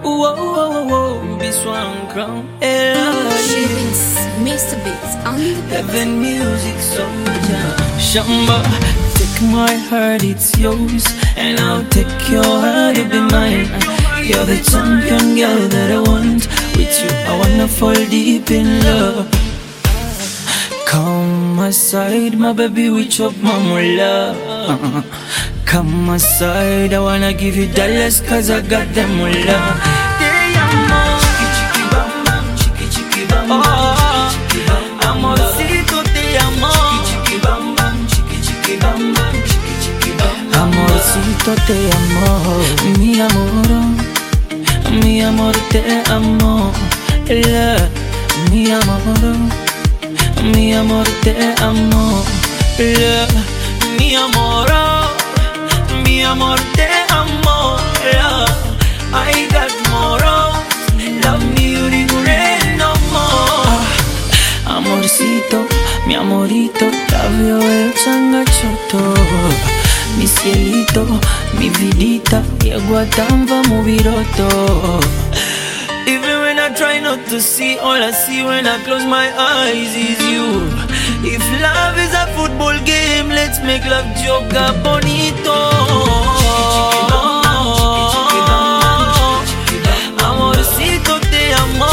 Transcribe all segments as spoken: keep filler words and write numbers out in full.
Whoa, whoa, whoa, this one crown. Shivins, Mister Beats, on the Heaven music soldier. Shamba, take my heart, it's yours, and I'll take your heart to be mine. You're the champion girl that I want. With you, I wanna fall deep in love. Come my side, my baby, we chop my mullah. uh-uh. Come my side, I wanna give you dollars cause I got them mullah. Te amo, chiqui chiqui bam bam, chiqui chiqui bam bam, chiqui bam. Amorcito, te amo, chiqui bam bam, chiqui chiqui bam bam, chiqui chiqui bam. Amorcito, te amo, mi amor, mi amor, te amo, la, mi amor. Mi amor, te amo, la, mi amor, mi amor, te amo, la. I got more, love me, you regret no more. Ah, amorcito, mi amorito, labio el changachoto. Mi cielito, mi vidita, y aguatamva moviroto. Even when I try not to see, all I see when I close my eyes is you. If love is a football game, let's make love joga bonito. Amorcito, te amo.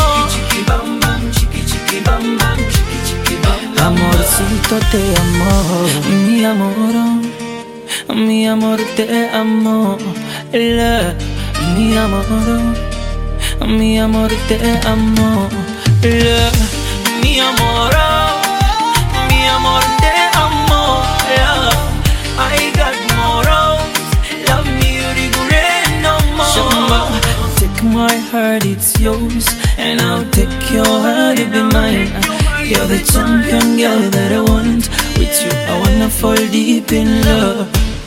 Amorcito, te amo. Mi amor, mi amor, te amo. La, mi amor. Mi amor, te amo, la, mi amor, mi amor, te amo, la. I got more, love me, you regret no more. Shamba, take my heart, it's yours, and I'll take your heart to be mine. You're the champion girl that I want. With you, I wanna fall deep in love.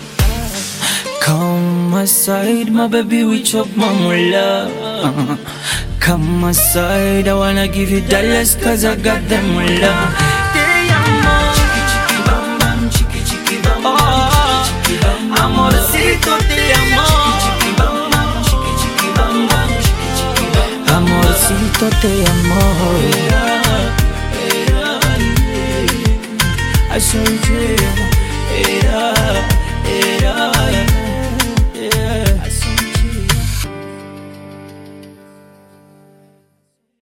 Come my side, my baby, we chop my mullah. uh-uh. Come my side, I wanna give you dollars cause I got them mullah. Te amo, chiqui chiqui bam bam, chiqui chiqui bam bam, chiqui bam. Amorcito, te amo, chiqui bam bam, chiqui chiqui bam bam, chiqui chiqui bam. Amorcito, te amo. I saw you.